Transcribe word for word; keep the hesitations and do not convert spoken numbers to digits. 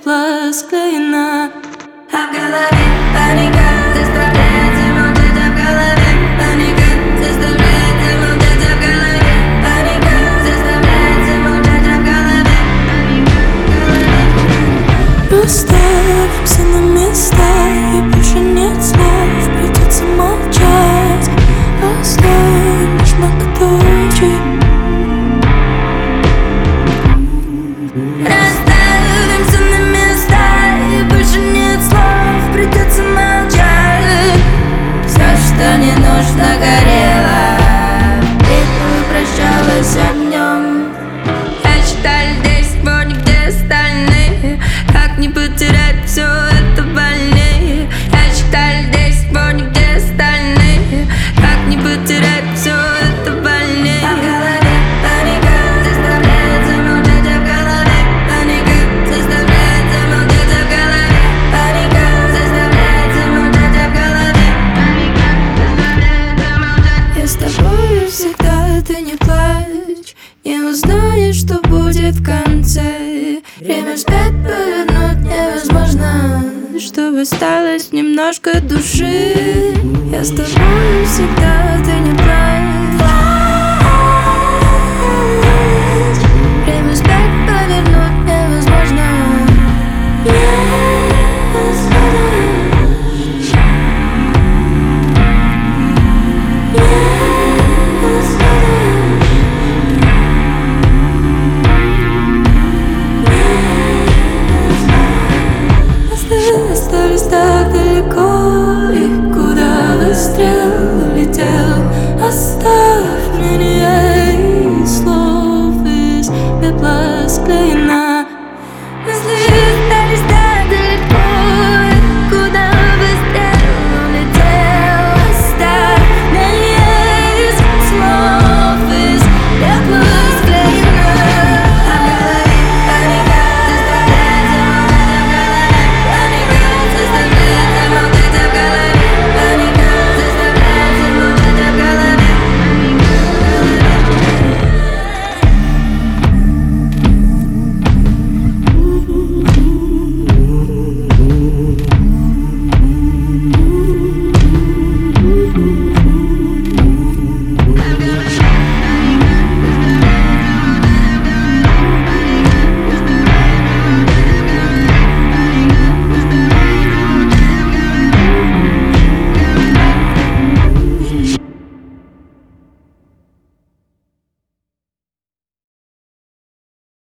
стекла склеена. А в голове паника заставляет замолчать, а в голове паника заставляет замолчать, а в голове паника заставляет замолчать, а в голове паника. Расставим все на места, и больше нет слов, придется молчать. Оставим лишь многоточие. Расставим все на места, и больше нет слов, придется молчать. Все, что не нужно, горело, битву прощалась огнем. Я считаю, здесь вот нигде остальные. Как не потерять все это больнее? Я считаю, здесь вот нигде остальные. Как не потерять все это больнее? А в голове паника заставляет замолчать, а в голове паника заставляет замолчать, а в голове паника заставляет замолчать, а в голове паника заставляет замолчать. Я с тобою всегда, ты не плачь, не узнаешь, что будет в конце. Время вспять повернуть невозможно, чтобы осталось немножко души. Я с тобой всегда, ты не плачь.